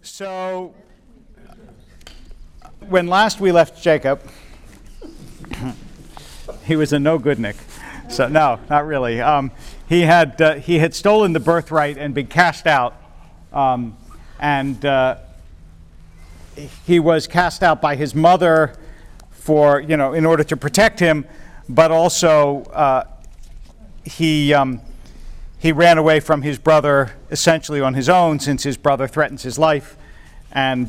So, when last we left Jacob, he was a no-goodnik. So no, not really. He had stolen the birthright and been cast out, and he was cast out by his mother for in order to protect him, but also he ran away from his brother essentially on his own, since his brother threatens his life, and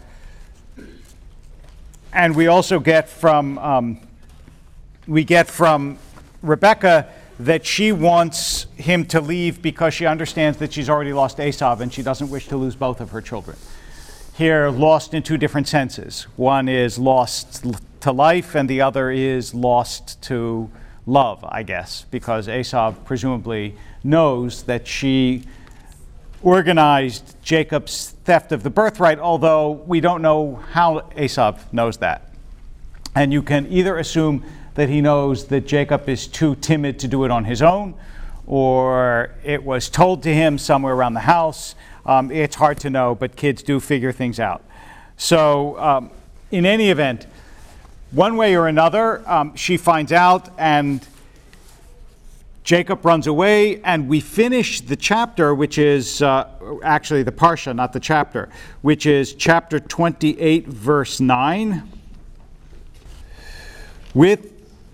we also get from Rebecca that she wants him to leave because she understands that she's already lost Esau and she doesn't wish to lose both of her children. Here, lost in two different senses. One is lost to life and the other is lost to love, I guess, because Esau presumably knows that she organized Jacob's theft of the birthright, although we don't know how Esau knows that. And you can either assume that he knows that Jacob is too timid to do it on his own, or it was told to him somewhere around the house. It's hard to know, but kids do figure things out. So in any event, one way or another, she finds out and Jacob runs away, and we finish the chapter, which is actually the parsha, not the chapter, which is chapter 28, verse 9, with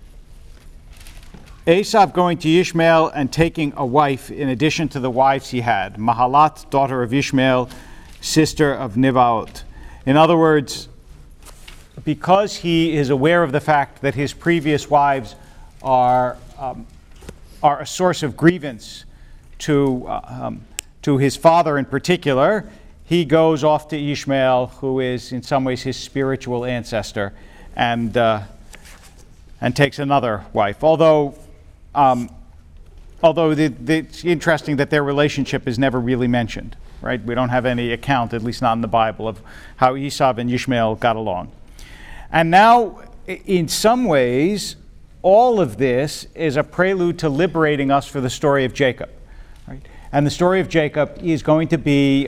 Esau going to Ishmael and taking a wife in addition to the wives he had, Mahalat, daughter of Ishmael, sister of Nebaioth. In other words, because he is aware of the fact that his previous wives are a source of grievance to his father in particular, he goes off to Ishmael, who is in some ways his spiritual ancestor, and takes another wife. Although it's interesting that their relationship is never really mentioned, right? We don't have any account, at least not in the Bible, of how Esau and Ishmael got along. And now, in some ways, all of this is a prelude to liberating us for the story of Jacob, right? And the story of Jacob is going to be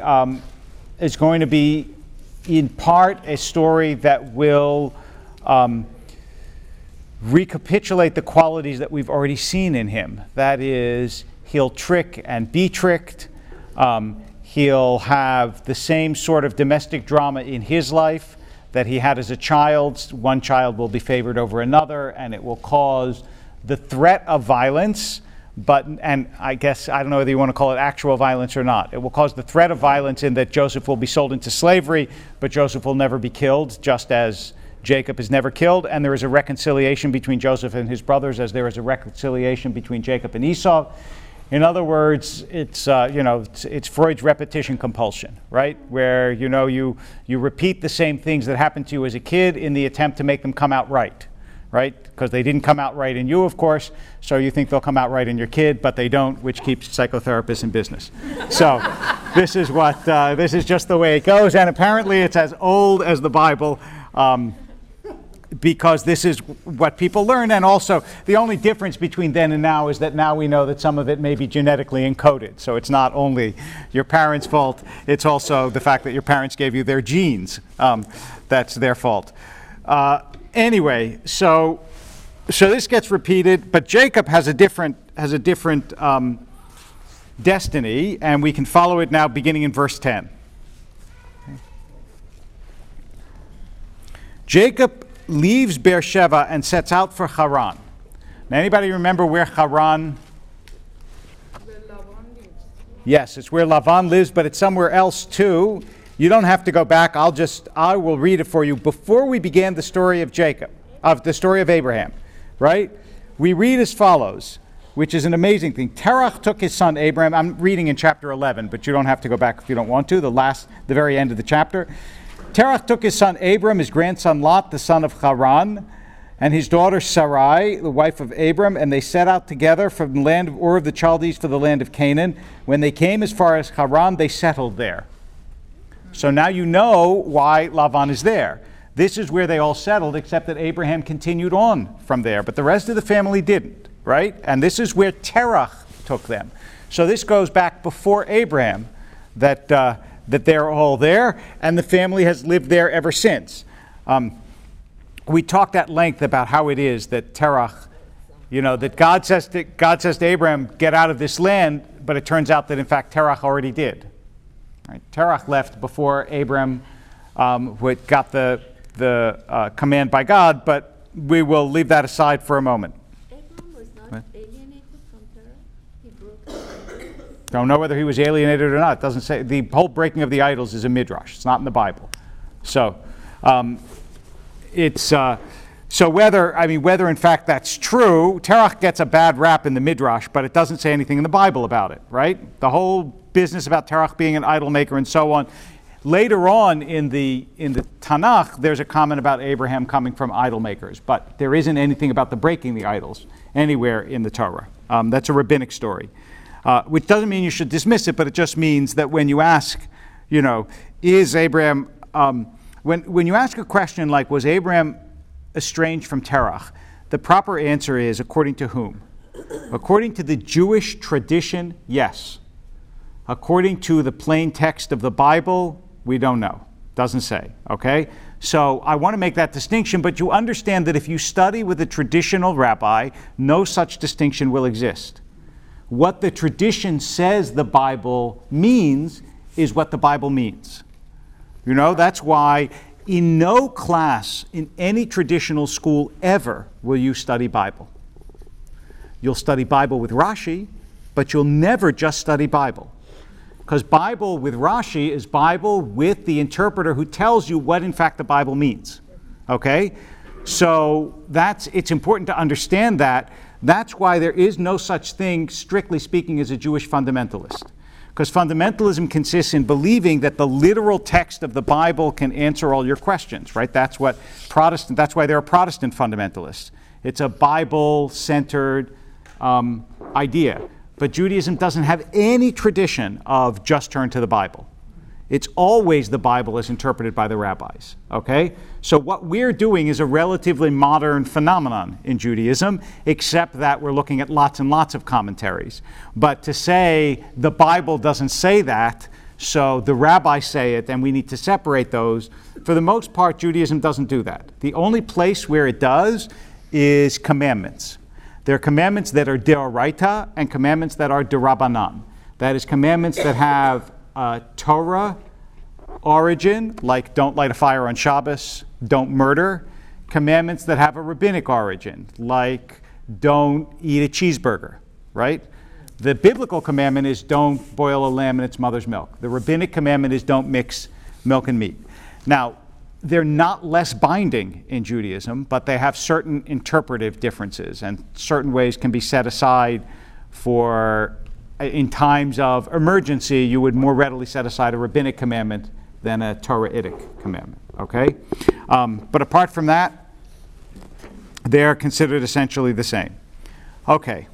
in part a story that will recapitulate the qualities that we've already seen in him. That is, he'll trick and be tricked. He'll have the same sort of domestic drama in his life that he had as a child. One child will be favored over another, and it will cause the threat of violence, and I guess, I don't know whether you want to call it actual violence or not. It will cause the threat of violence in that Joseph will be sold into slavery, but Joseph will never be killed, just as Jacob is never killed, and there is a reconciliation between Joseph and his brothers as there is a reconciliation between Jacob and Esau. In other words, it's Freud's repetition compulsion, right? Where you repeat the same things that happened to you as a kid in the attempt to make them come out right? Because they didn't come out right in you, of course, so you think they'll come out right in your kid, but they don't, which keeps psychotherapists in business. So this is just the way it goes, and apparently it's as old as the Bible. Because this is what people learn, and also the only difference between then and now is that now we know that some of it may be genetically encoded. So it's not only your parents' fault, it's also the fact that your parents gave you their genes. That's their fault. Anyway, so this gets repeated, but Jacob has a different destiny, and we can follow it now beginning in verse 10. Okay. Jacob leaves Beersheba and sets out for Haran. Now, anybody remember where Haran? Where Lavan lives. Yes, it's where Lavan lives, but it's somewhere else too. You don't have to go back. I will read it for you. Before we began the story of the story of Abraham, right? We read as follows, which is an amazing thing. Terach took his son Abraham. I'm reading in chapter 11, but you don't have to go back if you don't want to. The very end of the chapter. Terach took his son Abram, his grandson Lot, the son of Haran, and his daughter Sarai, the wife of Abram, and they set out together from the land of Ur of the Chaldees for the land of Canaan. When they came as far as Haran, they settled there. So now you know why Lavan is there. This is where they all settled, except that Abraham continued on from there, but the rest of the family didn't, right? And this is where Terach took them. So this goes back before Abraham, that that they're all there, and the family has lived there ever since. We talked at length about how it is that Terach, that God says to Abraham, get out of this land, but it turns out that in fact Terach already did. Right? Terach left before Abraham got the command by God, but we will leave that aside for a moment. Abraham was not alienated from Terah? He broke the Don't know whether he was alienated or not. It doesn't say. The whole breaking of the idols is a midrash. It's not in the Bible. So so whether in fact that's true, Terach gets a bad rap in the midrash, but it doesn't say anything in the Bible about it, right? The whole business about Terach being an idol maker and so on. Later on in the Tanakh, there's a comment about Abraham coming from idol makers, but there isn't anything about the breaking the idols anywhere in the Torah. That's a rabbinic story, which doesn't mean you should dismiss it, but it just means that when you ask, is Abraham, when you ask a question like, was Abraham estranged from Terach, the proper answer is, according to whom? According to the Jewish tradition, yes. According to the plain text of the Bible, we don't know. Doesn't say, okay? So I want to make that distinction, but you understand that if you study with a traditional rabbi, no such distinction will exist. What the tradition says the Bible means is what the Bible means. That's why in no class in any traditional school ever will you study Bible. You'll study Bible with Rashi, but you'll never just study Bible. Because Bible with Rashi is Bible with the interpreter who tells you what in fact the Bible means. Okay? So it's important to understand that. That's why there is no such thing, strictly speaking, as a Jewish fundamentalist. Because fundamentalism consists in believing that the literal text of the Bible can answer all your questions, right? That's why there are Protestant fundamentalists. It's a Bible-centered idea. But Judaism doesn't have any tradition of just turn to the Bible. It's always the Bible as interpreted by the rabbis, okay? So what we're doing is a relatively modern phenomenon in Judaism, except that we're looking at lots and lots of commentaries. But to say the Bible doesn't say that, so the rabbis say it, and we need to separate those, for the most part, Judaism doesn't do that. The only place where it does is commandments. There are commandments that are deoraita and commandments that are derabanan. That is, commandments that have Torah origin, like don't light a fire on Shabbos, don't murder. Commandments that have a rabbinic origin, like don't eat a cheeseburger, right? The biblical commandment is don't boil a lamb in its mother's milk. The rabbinic commandment is don't mix milk and meat. Now, they're not less binding in Judaism, but they have certain interpretive differences, and certain ways can be set aside for, in times of emergency, you would more readily set aside a rabbinic commandment than a Torahitic commandment, okay? But apart from that, they're considered essentially the same. Okay,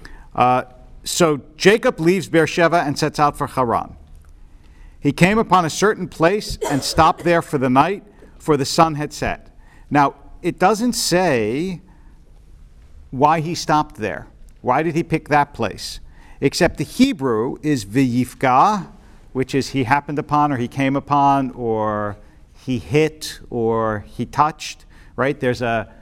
so Jacob leaves Beersheba and sets out for Haran. He came upon a certain place and stopped there for the night, for the sun had set. Now, it doesn't say why he stopped there. Why did he pick that place? Except the Hebrew is v'yifga, which is he happened upon, or he came upon, or he hit, or he touched, right? There's a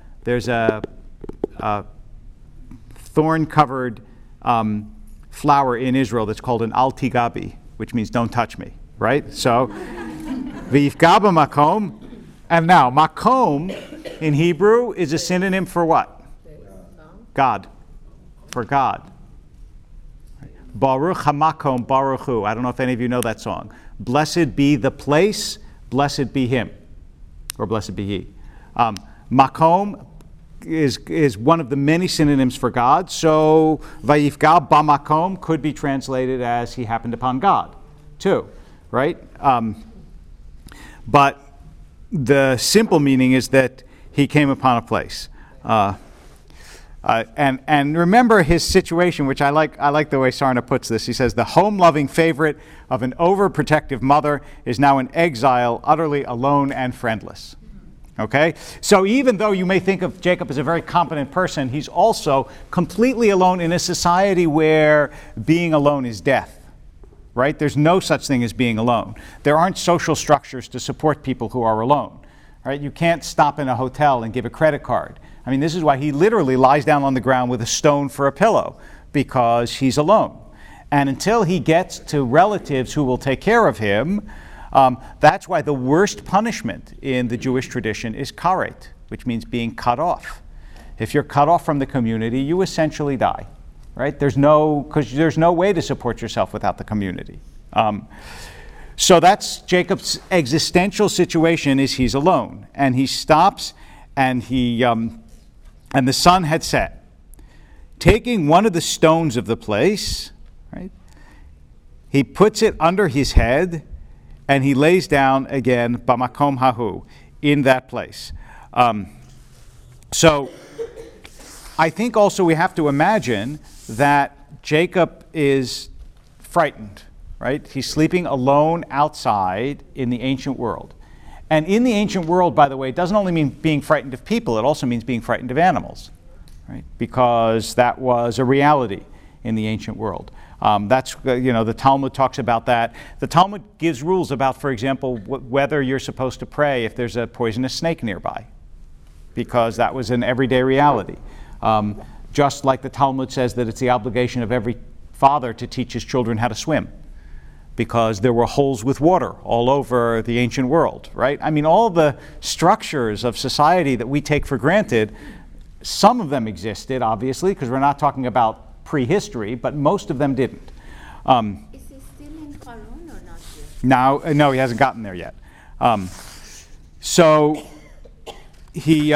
thorn-covered flower in Israel that's called an al-tigabi, which means don't touch me, right? So, v'yifga b'makom. And now, makom in Hebrew is a synonym for what? God. For God. Baruch hamakom baruch hu. I don't know if any of you know that song. Blessed be the place, blessed be him. Or blessed be he. Makom is one of the many synonyms for God. So, vayifga bamakom could be translated as he happened upon God, too. Right? But the simple meaning is that he came upon a place. And remember his situation, which I like the way Sarna puts this. He says, the home-loving favorite of an overprotective mother is now in exile, utterly alone and friendless. Okay? So even though you may think of Jacob as a very competent person, he's also completely alone in a society where being alone is death. right? There's no such thing as being alone. There aren't social structures to support people who are alone, right? You can't stop in a hotel and give a credit card. I mean, this is why he literally lies down on the ground with a stone for a pillow, because he's alone. And until he gets to relatives who will take care of him, that's why the worst punishment in the Jewish tradition is karet, which means being cut off. If you're cut off from the community, you essentially die, right? Because there's no way to support yourself without the community. So that's Jacob's existential situation, is he's alone. And he stops, and and the sun had set. Taking one of the stones of the place, right, he puts it under his head, and he lays down again, bamakom hahu, in that place. So I think also we have to imagine that Jacob is frightened, right? He's sleeping alone outside in the ancient world. And in the ancient world, by the way, it doesn't only mean being frightened of people, it also means being frightened of animals, right? Because that was a reality in the ancient world. The Talmud talks about that. The Talmud gives rules about, for example, whether you're supposed to pray if there's a poisonous snake nearby, because that was an everyday reality. Just like the Talmud says that it's the obligation of every father to teach his children how to swim, because there were holes with water all over the ancient world, right? I mean, all the structures of society that we take for granted, some of them existed, obviously, because we're not talking about prehistory, but most of them didn't. Is he still in Harun or not yet? No, he hasn't gotten there yet. So he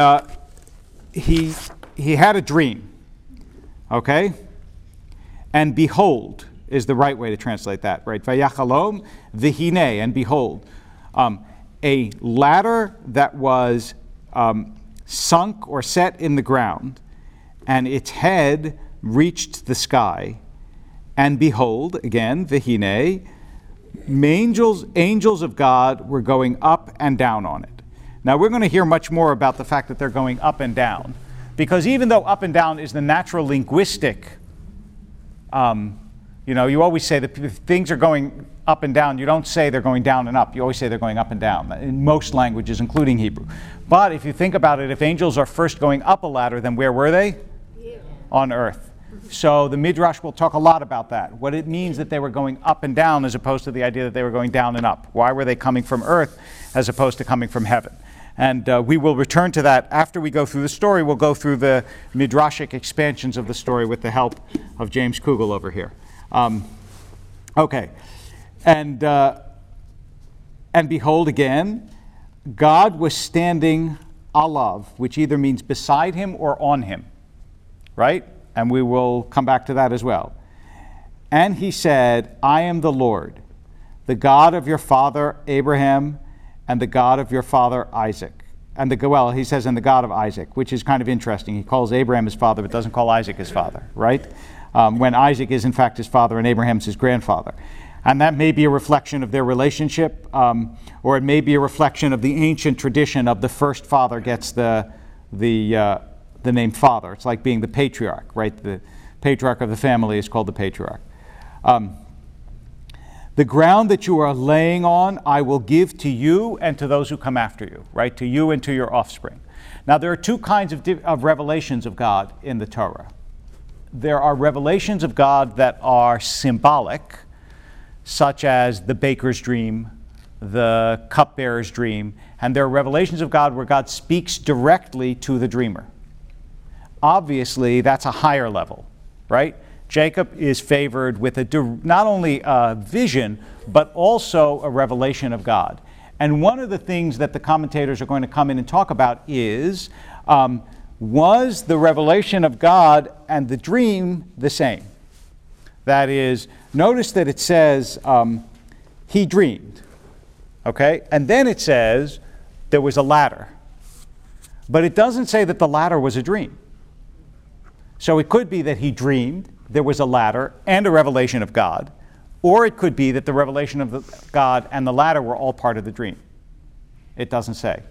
had a dream, okay? And behold is the right way to translate that, right? Vayachalom v'hine, and behold. A ladder that was sunk or set in the ground, and its head reached the sky. And behold, again, v'hine, angels of God were going up and down on it. Now we're going to hear much more about the fact that they're going up and down, because even though up and down is the natural linguistic, you always say that if things are going up and down, you don't say they're going down and up. You always say they're going up and down, in most languages, including Hebrew. But if you think about it, if angels are first going up a ladder, then where were they? Yeah. On earth. So the Midrash will talk a lot about that, what it means that they were going up and down as opposed to the idea that they were going down and up. Why were they coming from earth as opposed to coming from heaven? And we will return to that after we go through the story. We'll go through the Midrashic expansions of the story with the help of James Kugel over here. Okay. And behold again, God was standing alav, which either means beside him or on him, right? And we will come back to that as well. And he said, I am the Lord, the God of your father Abraham, and the God of your father Isaac. He says, and the God of Isaac, which is kind of interesting. He calls Abraham his father, but doesn't call Isaac his father, right? When Isaac is in fact his father and Abraham's his grandfather. And that may be a reflection of their relationship, or it may be a reflection of the ancient tradition of the first father gets the name father. It's like being the patriarch, right? The patriarch of the family is called the patriarch. The ground that you are laying on, I will give to you and to those who come after you, right? To you and to your offspring. Now, there are two kinds of revelations of God in the Torah. There are revelations of God that are symbolic, such as the baker's dream, the cupbearer's dream, and there are revelations of God where God speaks directly to the dreamer. Obviously, that's a higher level, right? Jacob is favored with not only a vision, but also a revelation of God. And one of the things that the commentators are going to come in and talk about is, was the revelation of God and the dream the same? That is, notice that it says, he dreamed, okay? And then it says, there was a ladder. But it doesn't say that the ladder was a dream. So it could be that he dreamed, there was a ladder and a revelation of God, or it could be that the revelation of God and the ladder were all part of the dream. It doesn't say.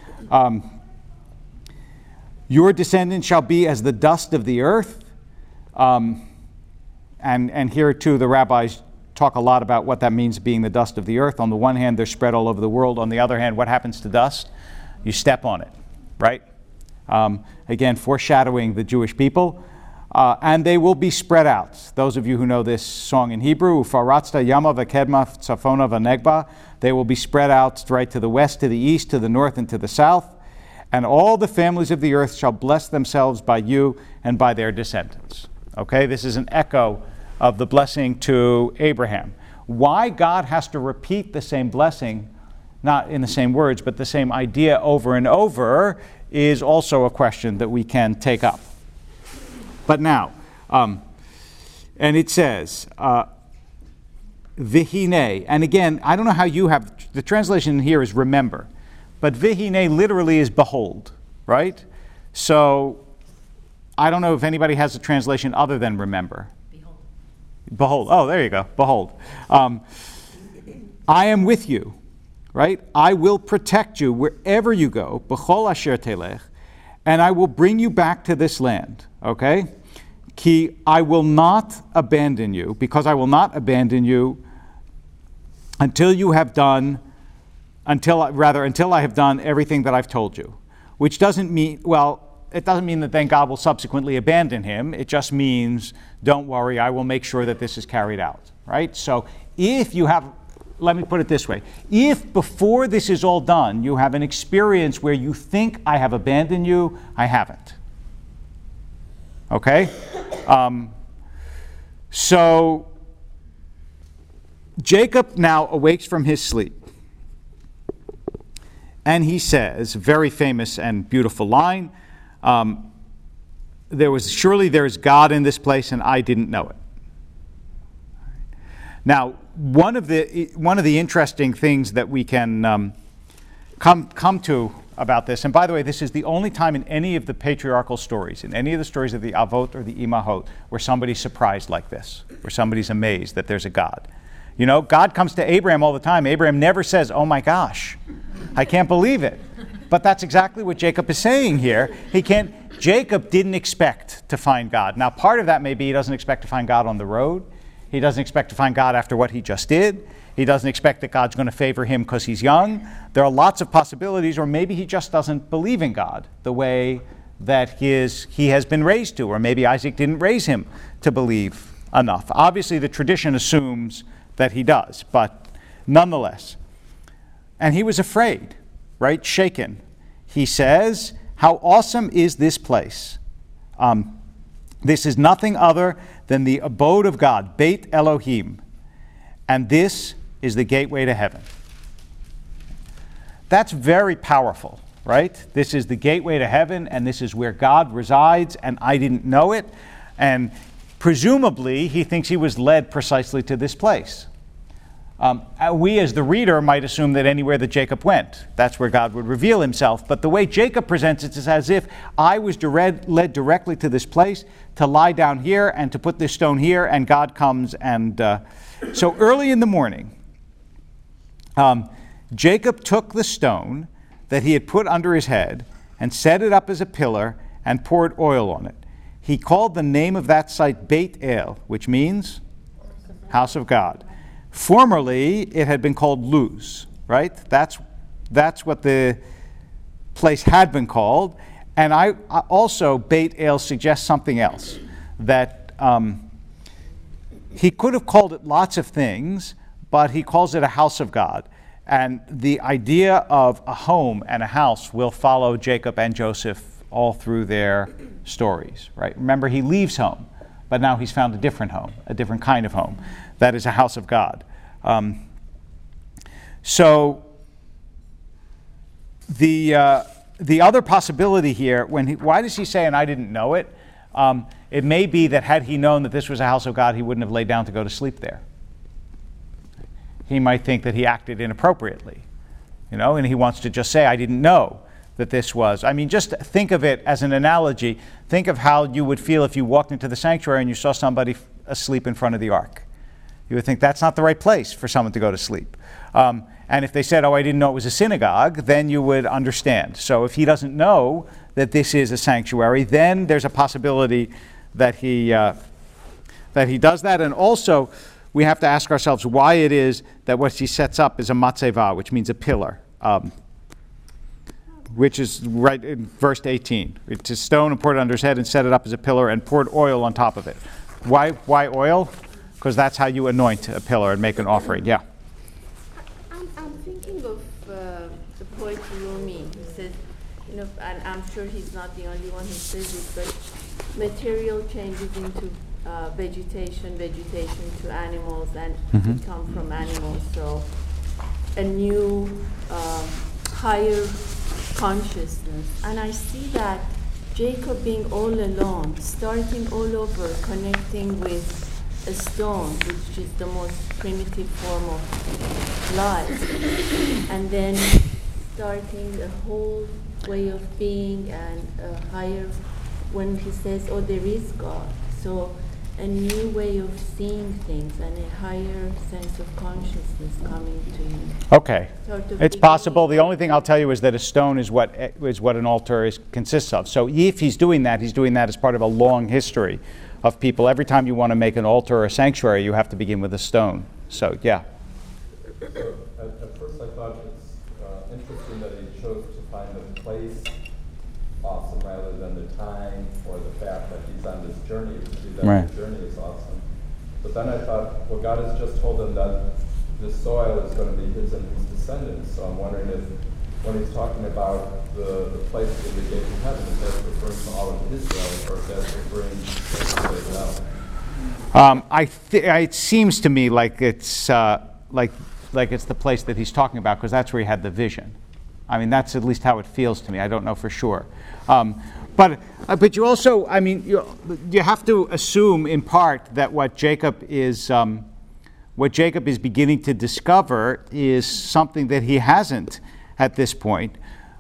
Your descendants shall be as the dust of the earth. And here too the rabbis talk a lot about what that means, being the dust of the earth. On the one hand, they're spread all over the world. On the other hand, what happens to dust? You step on it, right? Again, foreshadowing the Jewish people. And they will be spread out. Those of you who know this song in Hebrew, Ufaratzta Yama v'kedma tzafona v'negba, they will be spread out right to the west, to the east, to the north, and to the south. And all the families of the earth shall bless themselves by you and by their descendants. Okay, this is an echo of the blessing to Abraham. Why God has to repeat the same blessing, not in the same words, but the same idea over and over, is also a question that we can take up. But now, and it says, Vihine, and again, I don't know how you have, the translation here is remember, but Vihine literally is behold, right? So, I don't know if anybody has a translation other than remember. Behold. Behold, oh, there you go, behold. I am with you, right? I will protect you wherever you go, b'chol asher telech, and I will bring you back to this land, okay? Ki, I will not abandon you, because I will not abandon you until I have done everything that I've told you. Which doesn't mean, well, it doesn't mean that then God will subsequently abandon him. It just means, don't worry, I will make sure that this is carried out, right? So if you have, let me put it this way, if before this is all done, you have an experience where you think I have abandoned you, I haven't. Okay? So Jacob now awakes from his sleep. And he says, very famous and beautiful line, surely there is God in this place and I didn't know it. Now, one of the interesting things that we can come to about this, and by the way, this is the only time in any of the patriarchal stories, in any of the stories of the Avot or the Imahot, where somebody's surprised like this, where somebody's amazed that there's a God. You know, God comes to Abraham all the time. Abraham never says, oh my gosh, I can't believe it. But that's exactly what Jacob is saying here. Jacob didn't expect to find God. Now, part of that may be he doesn't expect to find God on the road. He doesn't expect to find God after what he just did. He doesn't expect that God's going to favor him because he's young. There are lots of possibilities, or maybe he just doesn't believe in God the way that he has been raised to, or maybe Isaac didn't raise him to believe enough. Obviously, the tradition assumes that he does, but nonetheless. And he was afraid, right? Shaken. He says, how awesome is this place? This is nothing other than the abode of God, Beit Elohim. And this is the gateway to heaven. That's very powerful, right? This is the gateway to heaven, and this is where God resides, and I didn't know it. And presumably, he thinks he was led precisely to this place. We, as the reader, might assume that anywhere that Jacob went, that's where God would reveal himself. But the way Jacob presents it is as if I was led directly to this place to lie down here and to put this stone here, and God comes. And so early in the morning, Jacob took the stone that he had put under his head and set it up as a pillar and poured oil on it. He called the name of that site Beit El, which means house of God. Formerly, it had been called Luz, right? That's what the place had been called. And I also, Beit El suggests something else, that he could have called it lots of things, but he calls it a house of God. And the idea of a home and a house will follow Jacob and Joseph all through their stories, right? Remember, he leaves home, but now he's found a different home, a different kind of home. That is a house of God. So the other possibility here, why does he say, and I didn't know it? It may be that had he known that this was a house of God, he wouldn't have laid down to go to sleep there. He might think that he acted inappropriately, and he wants to just say, I didn't know that this was. I mean, just think of it as an analogy. Think of how you would feel if you walked into the sanctuary and you saw somebody asleep in front of the ark. You would think that's not the right place for someone to go to sleep. And if they said, oh, I didn't know it was a synagogue, then you would understand. So if he doesn't know that this is a sanctuary, then there's a possibility that he does that. And also, we have to ask ourselves why it is that what he sets up is a matzeva, which means a pillar, which is right in verse 18. It's a stone and poured it under his head and set it up as a pillar and poured oil on top of it. Why oil? Because that's how you anoint a pillar and make an offering. Yeah. I'm thinking of the poet Rumi, who says, and I'm sure he's not the only one who says it, but material changes into vegetation to animals, and we come from animals. So a new, higher consciousness. And I see that Jacob being all alone, starting all over, connecting with a stone, which is the most primitive form of life, and then starting a whole way of being and a higher, when he says, oh, there is God. So a new way of seeing things and a higher sense of consciousness coming to him. Okay. Sort of It's possible. The only thing I'll tell you is that a stone is what an altar consists of. So if he's doing that as part of a long history of people. Every time you want to make an altar or a sanctuary, you have to begin with a stone. So, yeah. At first I thought it's interesting that he chose to find the place awesome rather than the time or the fact that he's on this journey. To see that Right. the journey is awesome. But then I thought, well, God has just told him that this soil is going to be his and his descendants. So I'm wondering if, when he's talking about the place in the gate of heaven, if that's referring to all of Israel or if that's referring to Israel. It seems to me like it's it's the place that he's talking about, because that's where he had the vision. I mean, that's at least how it feels to me. I don't know for sure. But you also, I mean, you have to assume in part that what Jacob is beginning to discover is something that he hasn't at this point,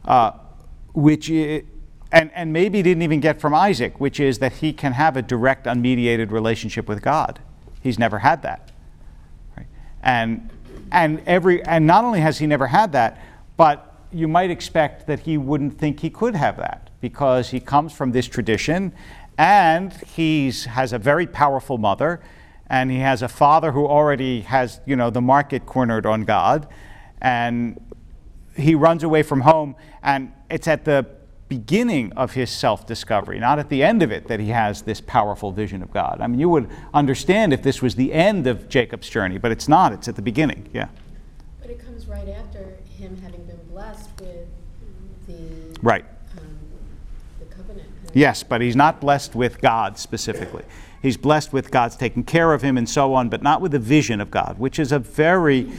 and maybe didn't even get from Isaac, which is that he can have a direct, unmediated relationship with God. He's never had that, right? And not only has he never had that, but you might expect that he wouldn't think he could have that, because he comes from this tradition, and he has a very powerful mother, and he has a father who already has, the market cornered on God, and he runs away from home, and it's at the beginning of his self-discovery, not at the end of it, that he has this powerful vision of God. I mean, you would understand if this was the end of Jacob's journey, but it's not. It's at the beginning, yeah. But it comes right after him having been blessed with the Right. The covenant. Yes, but he's not blessed with God specifically. He's blessed with God's taking care of him and so on, but not with the vision of God, which is a very,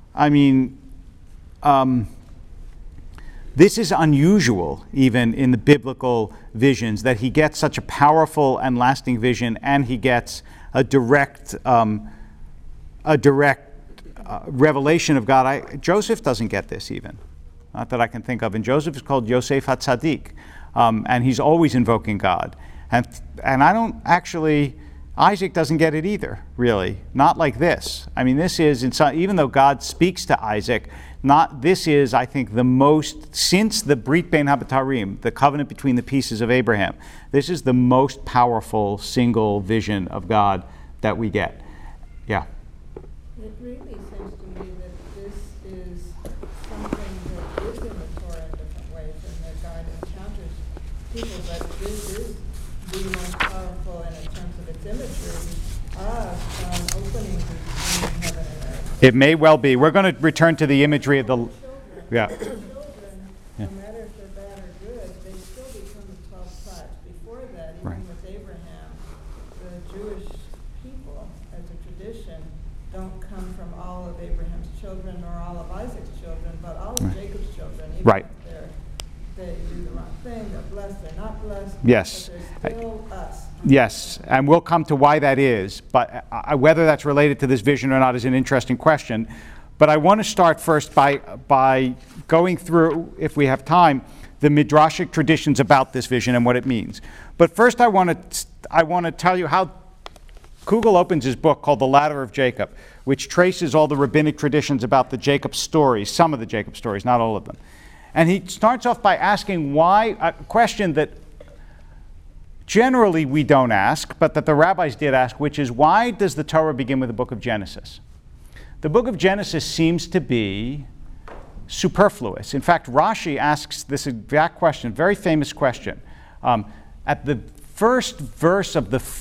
this is unusual even in the biblical visions, that he gets such a powerful and lasting vision, and he gets a direct revelation of God. Joseph doesn't get this even, not that I can think of. And Joseph is called Yosef HaTzadik, and he's always invoking God. And I don't actually, Isaac doesn't get it either, really. Not like this. I mean, this is, even though God speaks to Isaac, this is, I think, the most, since the Brit Bein HaBetarim, the covenant between the pieces of Abraham, this is the most powerful single vision of God that we get. Yeah. It really seems to me that this is something that is in the Torah in different ways, and that God encounters people, but this is the most powerful, and in terms of its imagery, opening between heaven and earth. It may well be. We're going to return to the imagery of the... Yeah. Children, no matter if they're bad or good, they still become the 12 tribes. Before that, even Right. with Abraham, the Jewish people, as a tradition, don't come from all of Abraham's children or all of Isaac's children, but all of Jacob's children. Even Right. if they do the wrong thing, they're blessed, they're not blessed. Yes. But they're still us. Yes, and we'll come to why that is, but whether that's related to this vision or not is an interesting question. But I want to start first by going through, if we have time, the midrashic traditions about this vision and what it means. But first I want to tell you how Kugel opens his book called The Ladder of Jacob, which traces all the rabbinic traditions about the Jacob stories, some of the Jacob stories, not all of them. And he starts off by asking why, a question that generally we don't ask, but that the rabbis did ask, which is, why does the Torah begin with the book of Genesis? The book of Genesis seems to be superfluous. In fact, Rashi asks this exact question, very famous question. At the first verse of the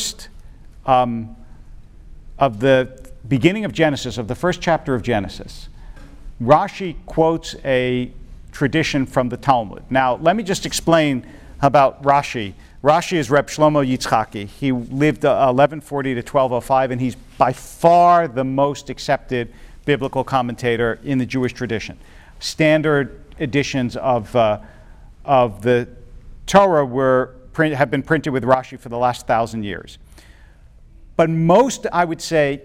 beginning of Genesis, of the first chapter of Genesis, Rashi quotes a tradition from the Talmud. Now, let me just explain about Rashi. Rashi is Reb Shlomo Yitzchaki. He lived 1140 to 1205, and he's by far the most accepted biblical commentator in the Jewish tradition. Standard editions of the Torah have been printed with Rashi for the last 1,000 years. But most, I would say,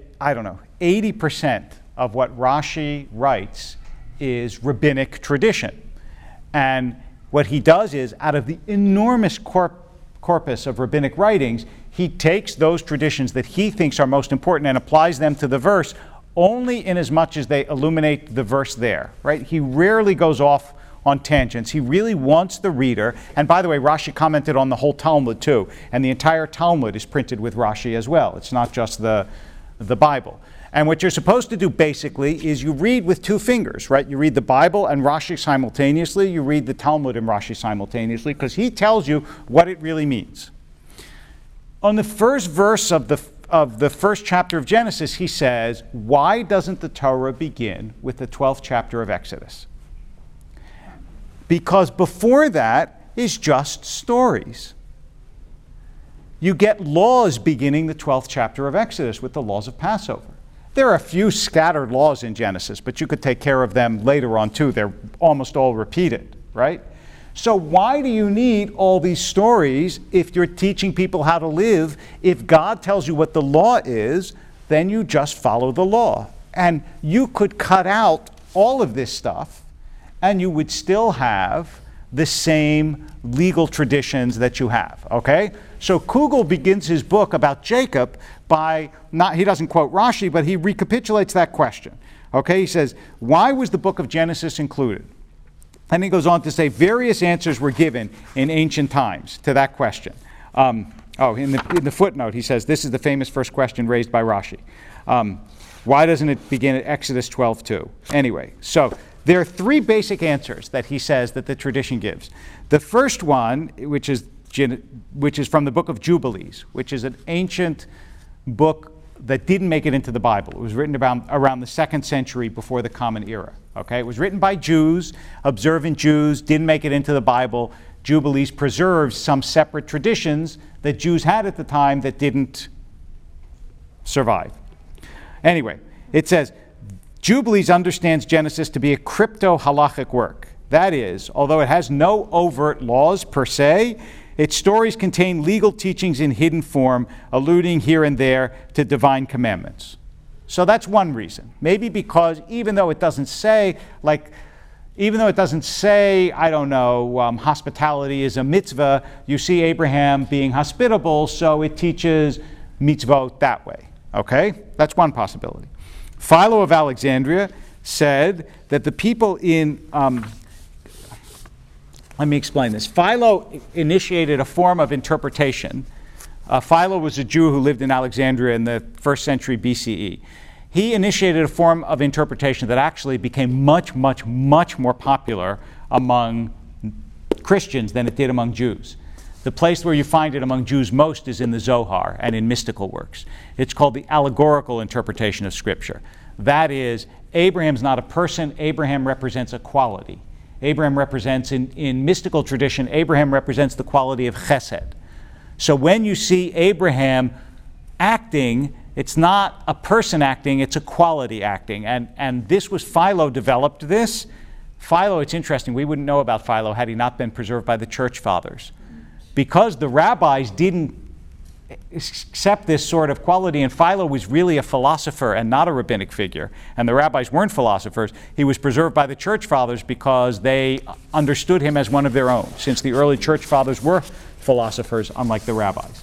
80% of what Rashi writes is rabbinic tradition. And what he does is, out of the enormous corpus of rabbinic writings, he takes those traditions that he thinks are most important and applies them to the verse only in as much as they illuminate the verse there, right? He rarely goes off on tangents. He really wants the reader, and by the way, Rashi commented on the whole Talmud too, and the entire Talmud is printed with Rashi as well. It's not just the Bible. And what you're supposed to do basically is you read with two fingers, right? You read the Bible and Rashi simultaneously. You read the Talmud and Rashi simultaneously, because he tells you what it really means. On the first verse of the first chapter of Genesis, he says, why doesn't the Torah begin with the 12th chapter of Exodus? Because before that is just stories. You get laws beginning the 12th chapter of Exodus with the laws of Passover. There are a few scattered laws in Genesis, but you could take care of them later on too. They're almost all repeated, right? So why do you need all these stories if you're teaching people how to live? If God tells you what the law is, then you just follow the law. And you could cut out all of this stuff, and you would still have the same legal traditions that you have, okay? So Kugel begins his book about Jacob by, he doesn't quote Rashi, but he recapitulates that question, okay? He says, why was the book of Genesis included? And he goes on to say, various answers were given in ancient times to that question. In the footnote, he says, this is the famous first question raised by Rashi. Why doesn't it begin at Exodus 12:2? Anyway, so there are three basic answers that he says that the tradition gives. The first one, which is from the book of Jubilees, which is an ancient book that didn't make it into the Bible. It was written around the 2nd century before the Common Era. Okay, it was written by Jews, observant Jews, didn't make it into the Bible. Jubilees preserves some separate traditions that Jews had at the time that didn't survive. Anyway, it says, Jubilees understands Genesis to be a crypto-halachic work. That is, although it has no overt laws per se, its stories contain legal teachings in hidden form, alluding here and there to divine commandments. So that's one reason. Maybe because even though it doesn't say, hospitality is a mitzvah, you see Abraham being hospitable, so it teaches mitzvot that way. Okay? That's one possibility. Philo of Alexandria said that the people in... let me explain this. Philo initiated a form of interpretation. Philo was a Jew who lived in Alexandria in the 1st century BCE. He initiated a form of interpretation that actually became much, much, much more popular among Christians than it did among Jews. The place where you find it among Jews most is in the Zohar and in mystical works. It's called the allegorical interpretation of Scripture. That is, Abraham's not a person, Abraham represents a quality. Abraham represents, in mystical tradition, Abraham represents the quality of chesed. So when you see Abraham acting, it's not a person acting, it's a quality acting. And this was, Philo developed this. Philo, it's interesting, we wouldn't know about Philo had he not been preserved by the church fathers. Because the rabbis didn't accept this sort of quality, and Philo was really a philosopher and not a rabbinic figure, and the rabbis weren't philosophers, he was preserved by the church fathers because they understood him as one of their own, since the early church fathers were philosophers, unlike the rabbis.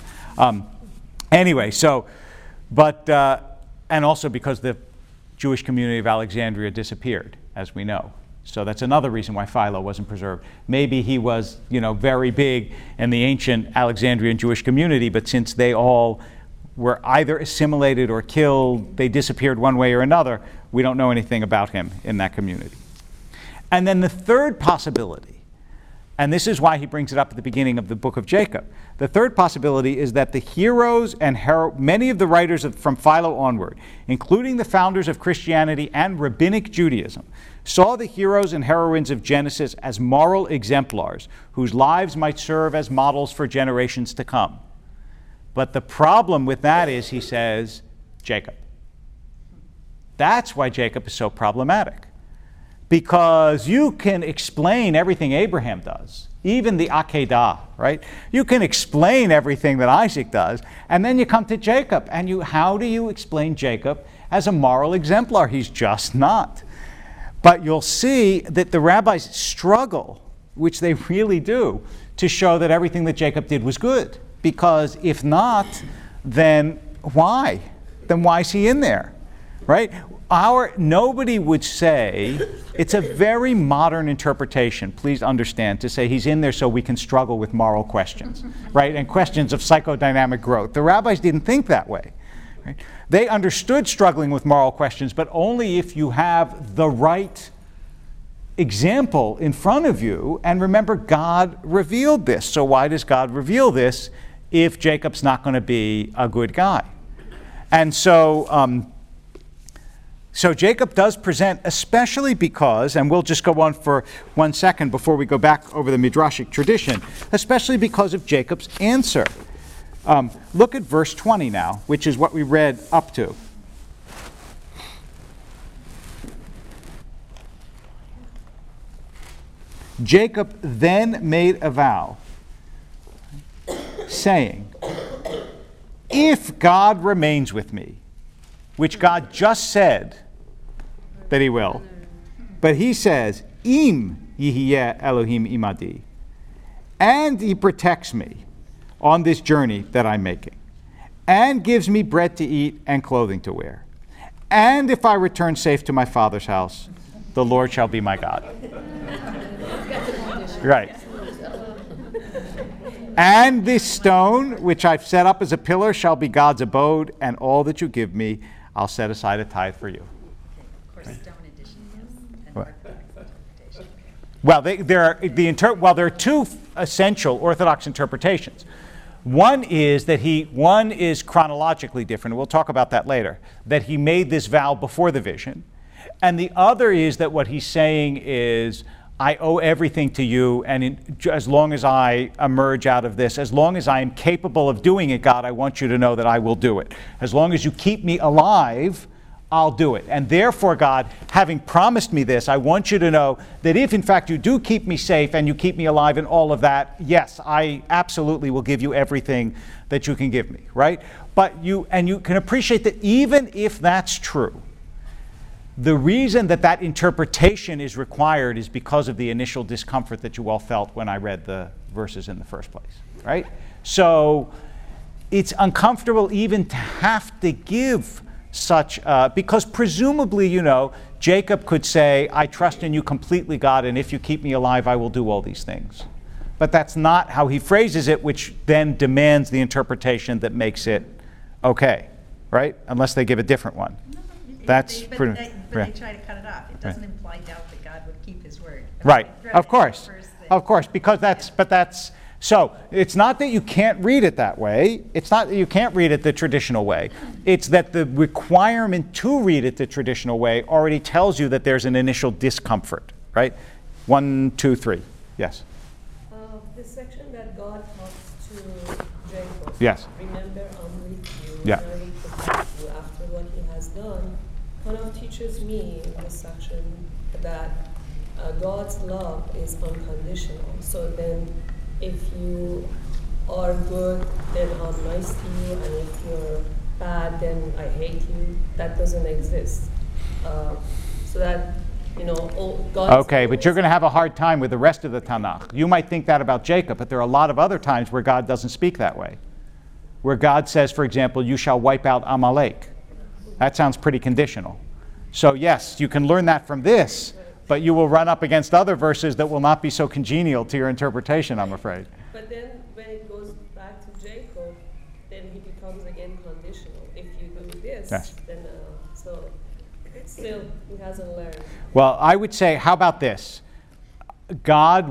And also because the Jewish community of Alexandria disappeared, as we know. So that's another reason why Philo wasn't preserved. Maybe he was, very big in the ancient Alexandrian Jewish community, but since they all were either assimilated or killed, they disappeared one way or another, we don't know anything about him in that community. And then the third possibility, and this is why he brings it up at the beginning of the book of Jacob, the third possibility is that the heroes and many of the writers from Philo onward, including the founders of Christianity and Rabbinic Judaism, saw the heroes and heroines of Genesis as moral exemplars whose lives might serve as models for generations to come. But the problem with that is, he says, Jacob. That's why Jacob is so problematic. Because you can explain everything Abraham does, even the Akedah, right? You can explain everything that Isaac does, and then you come to Jacob, and how do you explain Jacob as a moral exemplar? He's just not. But you'll see that the rabbis struggle, which they really do, to show that everything that Jacob did was good. Because if not, then why? Then why is he in there, right? Nobody would say, it's a very modern interpretation, please understand, to say he's in there so we can struggle with moral questions, right? And questions of psychodynamic growth. The rabbis didn't think that way. Right? They understood struggling with moral questions, but only if you have the right example in front of you. And remember, God revealed this. So why does God reveal this if Jacob's not going to be a good guy? And so Jacob does present, especially because, and we'll just go on for 1 second before we go back over the Midrashic tradition, especially because of Jacob's answer. Look at verse 20 now, which is what we read up to. Jacob then made a vow, saying, if God remains with me, which God just said that he will, but he says, im yihyeh Elohim imadi, and he protects me on this journey that I'm making, and gives me bread to eat and clothing to wear, and if I return safe to my father's house, the Lord shall be my God. Right. And this stone, which I've set up as a pillar, shall be God's abode, and all that you give me, I'll set aside a tithe for you. Of course, stone addition, yes. And What? interpretation. Well, there are two essential Orthodox interpretations. One is one is chronologically different. We'll talk about that later. That he made this vow before the vision, and the other is that what he's saying is, I owe everything to you, and as long as I emerge out of this, as long as I am capable of doing it, God, I want you to know that I will do it. As long as you keep me alive, I'll do it. And therefore, God, having promised me this, I want you to know that if in fact you do keep me safe and you keep me alive and all of that, yes, I absolutely will give you everything that you can give me, right? But you can appreciate that even if that's true, the reason that interpretation is required is because of the initial discomfort that you all felt when I read the verses in the first place, right? So it's uncomfortable even to have to give such, because presumably, Jacob could say, I trust in you completely, God, and if you keep me alive, I will do all these things. But that's not how he phrases it, which then demands the interpretation that makes it okay, right? Unless they give a different one. But they try to cut it off. It doesn't imply doubt that God would keep his word. Right, of course, because so it's not that you can't read it that way. It's not that you can't read it the traditional way. It's that the requirement to read it the traditional way already tells you that there's an initial discomfort, right? 1, 2, 3, yes. The section that God talks to Jacob. Yes. Remember, I'm with you. Yeah. And I will protect you after what he has done. Kind of teaches me in this section that God's love is unconditional. So then if you are good, then I'm nice to you, and if you're bad, then I hate you. That doesn't exist. So that, God. Okay, but you're going to have a hard time with the rest of the Tanakh. You might think that about Jacob, but there are a lot of other times where God doesn't speak that way. Where God says, for example, you shall wipe out Amalek. That sounds pretty conditional. So yes, you can learn that from this, But you will run up against other verses that will not be so congenial to your interpretation, I'm afraid. But then when it goes back to Jacob, then he becomes again conditional. If you do this, Yes. then so still he hasn't learned. Well, I would say, how about this? God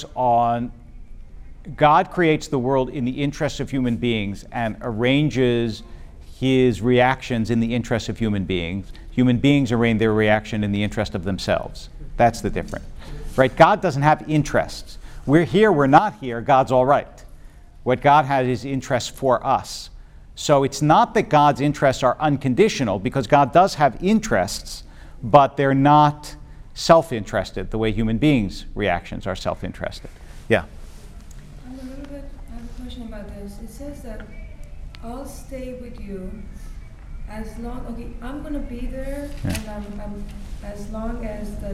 creates the world in the interests of human beings and arranges his reactions in the interests of human beings. Human beings arrange their reaction in the interest of themselves. That's the difference. Right? God doesn't have interests. We're here, we're not here, God's all right. What God has is interests for us. So it's not that God's interests are unconditional, because God does have interests, but they're not self-interested the way human beings' reactions are self-interested. Yeah? I have a question about this. It says that I'll stay with you as long, okay, I'm going to be there, and I'm as long as that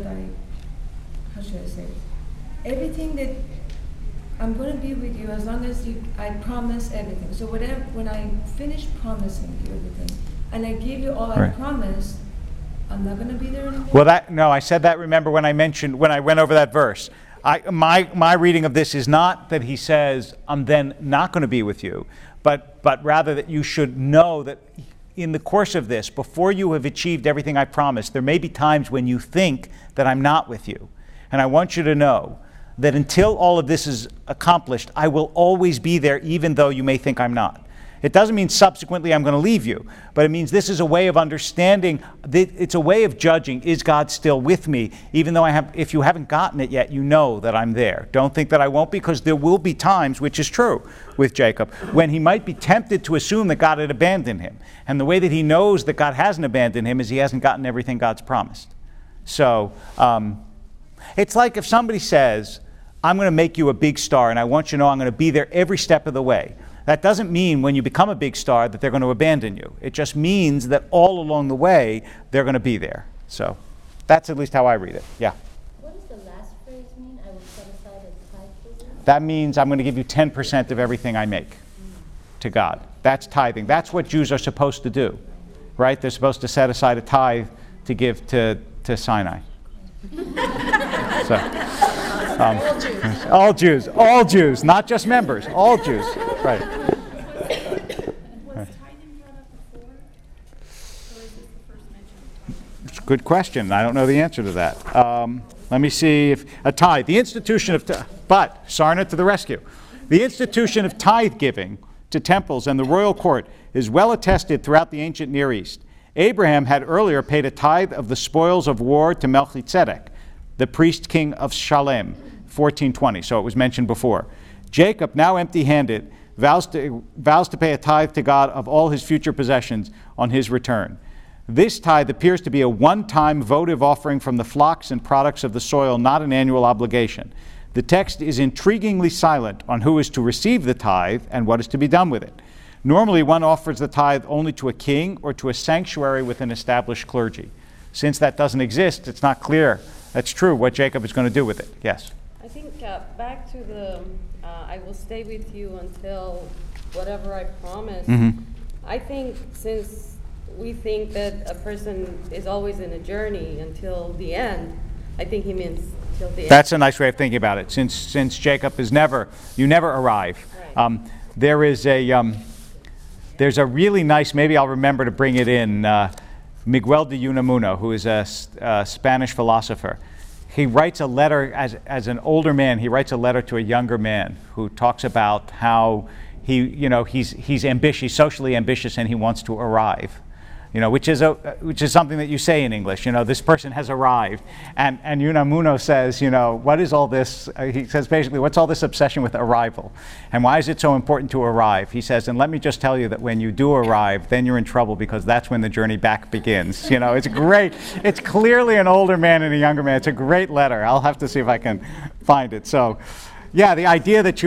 how should I say it? Everything that I'm going to be with you as long as I promise everything. So when I finish promising you everything, and I give you all I promised, I'm not going to be there anymore? Well, I said that, remember, when I went over that verse. My reading of this is not that he says, I'm then not going to be with you, but rather that you should know that in the course of this, before you have achieved everything I promised, there may be times when you think that I'm not with you. And I want you to know that until all of this is accomplished, I will always be there, even though you may think I'm not. It doesn't mean subsequently I'm going to leave you, but it means this is a way of understanding, it's a way of judging, is God still with me? Even though if you haven't gotten it yet, you know that I'm there. Don't think that I won't, because there will be times, which is true with Jacob, when he might be tempted to assume that God had abandoned him. And the way that he knows that God hasn't abandoned him is he hasn't gotten everything God's promised. So it's like if somebody says, I'm going to make you a big star, and I want you to know I'm going to be there every step of the way. That doesn't mean when you become a big star that they're going to abandon you. It just means that all along the way, they're going to be there. So that's at least how I read it. Yeah? What does the last phrase mean? I will set aside a tithe for you? That means I'm going to give you 10% of everything I make to God. That's tithing. That's what Jews are supposed to do, right? They're supposed to set aside a tithe to give to Sinai. So, all Jews, not just members, all Jews, right? Was tithing brought up before? Or is this the first mention? It's a good question. I don't know the answer to that. Let me see if a tithe, the institution of, but Sarna to the rescue. The institution of tithe giving to temples and the royal court is well attested throughout the ancient Near East. Abraham had earlier paid a tithe of the spoils of war to Melchizedek, the priest king of Shalem, 1420, so it was mentioned before. Jacob, now empty-handed, vows to pay a tithe to God of all his future possessions on his return. This tithe appears to be a one-time votive offering from the flocks and products of the soil, not an annual obligation. The text is intriguingly silent on who is to receive the tithe and what is to be done with it. Normally, one offers the tithe only to a king or to a sanctuary with an established clergy. Since that doesn't exist, it's not clear that's true what Jacob is going to do with it. Yes? I think back to the I will stay with you until whatever I promise. Mm-hmm. I think since we think that a person is always in a journey until the end, I think he means till the end. That's a nice way of thinking about it. Since Jacob is you never arrive. Right. There's a really nice, maybe I'll remember to bring it in, Miguel de Unamuno, who is a Spanish philosopher. He writes a letter, as an older man, he writes a letter to a younger man who talks about how he's ambitious, he's socially ambitious, and he wants to arrive. Which is something that you say in English. This person has arrived, and Unamuno says, what is all this? He says basically, what's all this obsession with arrival, and why is it so important to arrive? He says, and let me just tell you that when you do arrive, then you're in trouble because that's when the journey back begins. It's great. It's clearly an older man and a younger man. It's a great letter. I'll have to see if I can find it. So, yeah, the idea that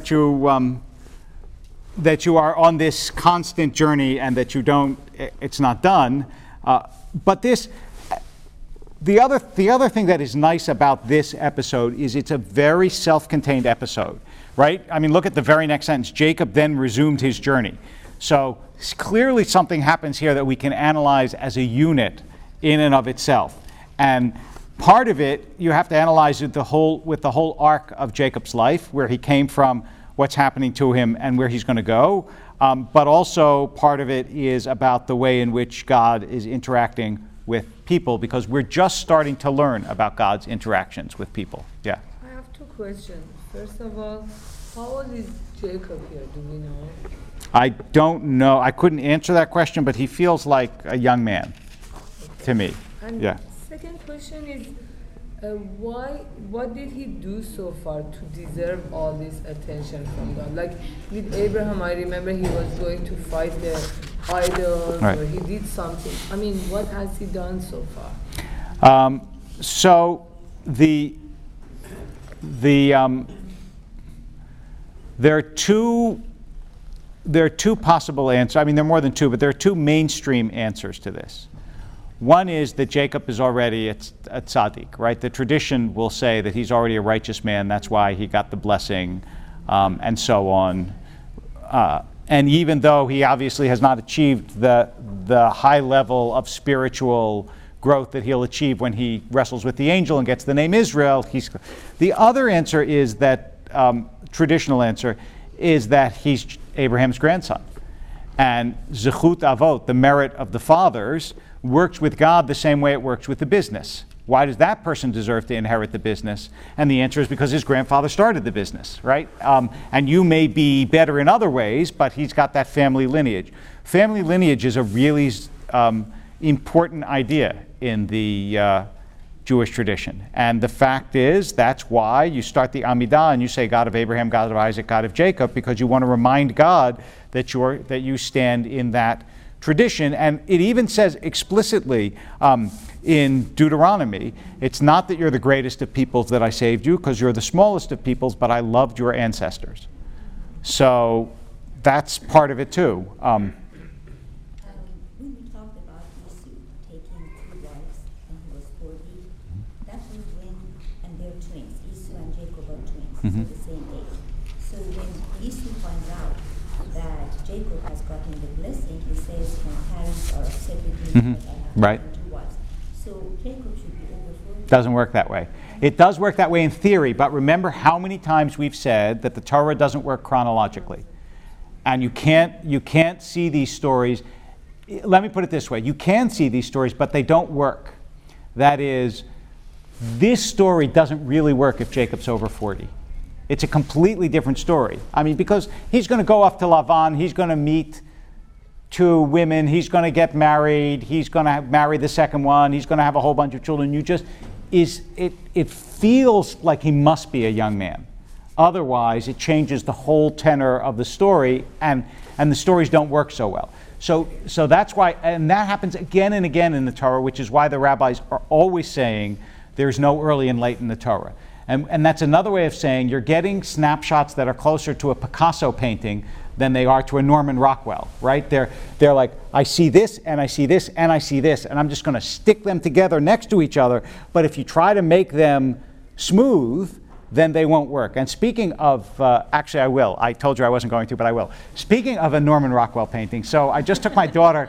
you are on this constant journey and that it's not done. But the other thing that is nice about this episode is it's a very self-contained episode, right? I mean, look at the very next sentence. Jacob then resumed his journey. So clearly something happens here that we can analyze as a unit in and of itself. And Part of it, you have to analyze it with the whole arc of Jacob's life, where he came from, what's happening to him, and where he's going to go. But also part of it is about the way in which God is interacting with people, because we're just starting to learn about God's interactions with people. Yeah. I have two questions. First of all, how old is Jacob here? Do we know? I don't know. I couldn't answer that question, but he feels like a young man to me. And Yeah. second question is, what did he do so far to deserve all this attention from God? Like with Abraham, I remember he was going to fight the idols, Right. or he did something. I mean, what has he done so far? So there are two possible answers. I mean, there are more than two, but there are two mainstream answers to this. One is that Jacob is already a tzaddik, right? The tradition will say that he's already a righteous man. That's why he got the blessing, and so on. And even though he obviously has not achieved the high level of spiritual growth that he'll achieve when he wrestles with the angel and gets the name Israel, the other answer is that, traditional answer, is that he's Abraham's grandson. And zechut avot, the merit of the fathers, works with God the same way it works with the business. Why does that person deserve to inherit the business? And the answer is because his grandfather started the business, right? And you may be better in other ways, but he's got that family lineage. Family lineage is a really important idea in the Jewish tradition. And the fact is, that's why you start the Amidah and you say, God of Abraham, God of Isaac, God of Jacob, because you want to remind God that you stand in that tradition. And it even says explicitly in Deuteronomy, it's not that you're the greatest of peoples that I saved you, because you're the smallest of peoples, but I loved your ancestors. So that's part of it too. When we talked about Esau taking 2 wives when he was 40, that was when, and they're twins, Esau and Jacob are twins, so the same age. So when Esau finds out that Jacob has gotten the blessing, he says, my parents are upset with me, but I have Right. 2 wives. So Jacob should be over 40. Doesn't work that way. It does work that way in theory, but remember how many times we've said that the Torah doesn't work chronologically. And you can't see these stories. Let me put it this way. You can see these stories, but they don't work. That is, this story doesn't really work if Jacob's over 40. It's a completely different story. I mean, because he's going to go off to Lavan, he's going to meet 2 women, he's going to get married, he's going to marry the second one, he's going to have a whole bunch of children. It feels like he must be a young man. Otherwise, it changes the whole tenor of the story, and the stories don't work so well. So that's why, and that happens again and again in the Torah, which is why the rabbis are always saying there's no early and late in the Torah. And that's another way of saying you're getting snapshots that are closer to a Picasso painting than they are to a Norman Rockwell, right? They're like, I see this, and I see this, and I see this, and I'm just going to stick them together next to each other. But if you try to make them smooth, then they won't work. And speaking of, actually I will. I told you I wasn't going to, but I will. Speaking of a Norman Rockwell painting, so I just took my daughter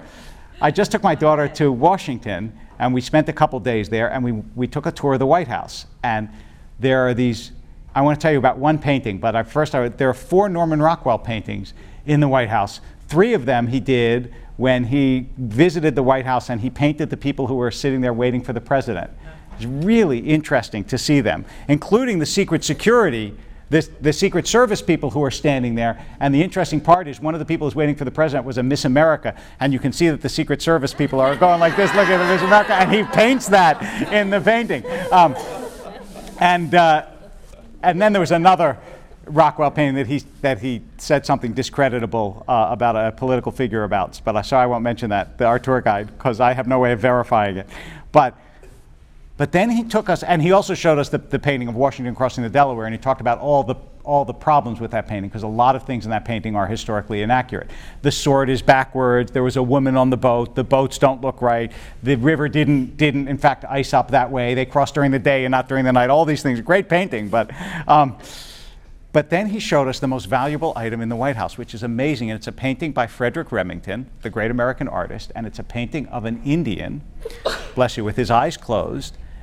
to Washington, and we spent a couple days there, and we took a tour of the White House. And there are these, I want to tell you about one painting, but there are 4 Norman Rockwell paintings in the White House. 3 of them he did when he visited the White House, and he painted the people who were sitting there waiting for the president. It's really interesting to see them, including the Secret Security, the Secret Service people who are standing there. And the interesting part is one of the people who's waiting for the president was a Miss America, and you can see that the Secret Service people are going like this, look at the Miss America, and he paints that in the painting. And then there was another Rockwell painting that he said something discreditable about a political figure about, but so I won't mention that, our tour guide, because I have no way of verifying it. But then he took us, and he also showed us the painting of Washington crossing the Delaware, and he talked about all the problems with that painting, because a lot of things in that painting are historically inaccurate. The sword is backwards. There was a woman on the boat. The boats don't look right. The river didn't in fact ice up that way. They crossed during the day and not during the night. All these things, great painting, but then he showed us the most valuable item in the White House, which is amazing, and it's a painting by Frederick Remington, the great American artist, and it's a painting of an Indian, bless you, with his eyes closed,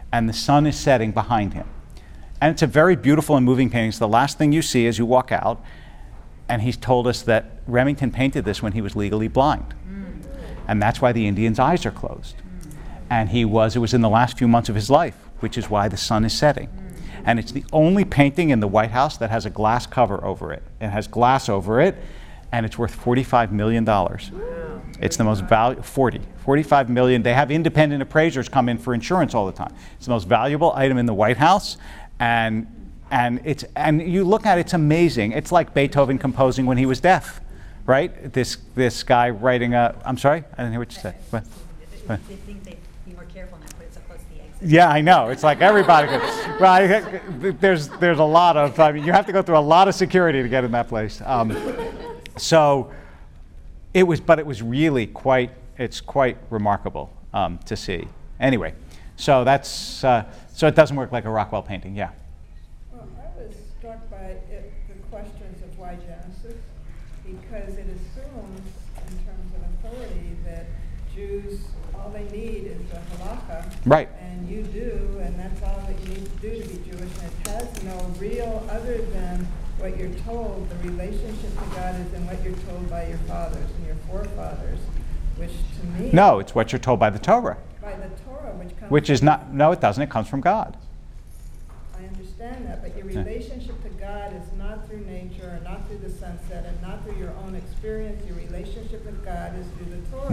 and the sun is setting behind him. And it's a very beautiful and moving painting. It's the last thing you see as you walk out. And he's told us that Remington painted this when he was legally blind. And that's why the Indian's eyes are closed. And it was in the last few months of his life, which is why the sun is setting. And it's the only painting in the White House that has a glass cover over it. It has glass over it, and it's worth $45 million. It's the most valuable, $45 million. They have independent appraisers come in for insurance all the time. It's the most valuable item in the White House, and you look at it, it's amazing. It's like Beethoven composing when he was deaf, right? This guy writing I'm sorry? I didn't hear what you said. What? They think they'd be more careful and not put it so close to the exit. Yeah, I know. It's like everybody could. Well, there's a lot of, you have to go through a lot of security to get in that place. So it was really quite remarkable to see. Anyway, so so it doesn't work like a Rockwell painting, yeah. Well, I was struck by the questions of why Genesis, because it assumes, in terms of authority, that Jews, all they need is the halakha. Right. And you do, and that's all that you need to do to be Jewish. And it has no real, other than what you're told, the relationship to God is in what you're told by your fathers and your forefathers, which to me... No, it's what you're told by the Torah. By the Torah, which is not, no, it doesn't. It comes from God. I understand that, but your relationship to God is not through nature, and not through the sunset, and not through your own experience. Your relationship with God is through the Torah.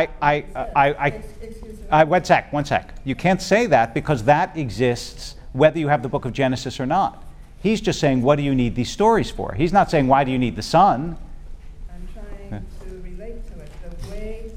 No, one sec. You can't say that because that exists whether you have the book of Genesis or not. He's just saying, what do you need these stories for? He's not saying, why do you need the sun? I'm trying to relate to it. The way